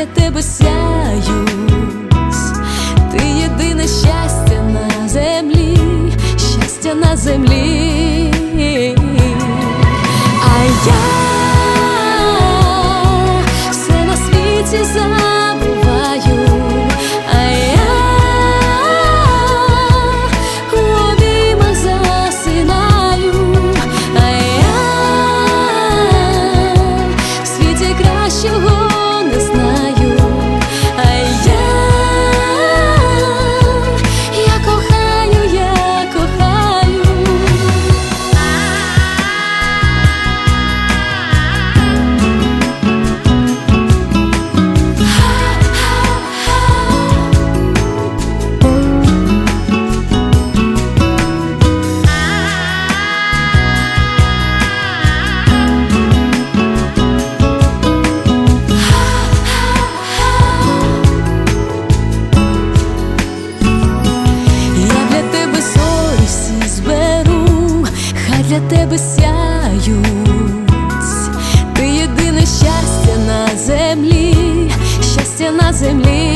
для тебе сяють. Ти єдине щастя на землі, щастя на землі. А я все на світі забуваю, а я у обіймах засинаю, а я в світі кращого не знаю, а я кохаю, я кохаю. Для тебе сяють, ти єдине щастя на землі, щастя на землі.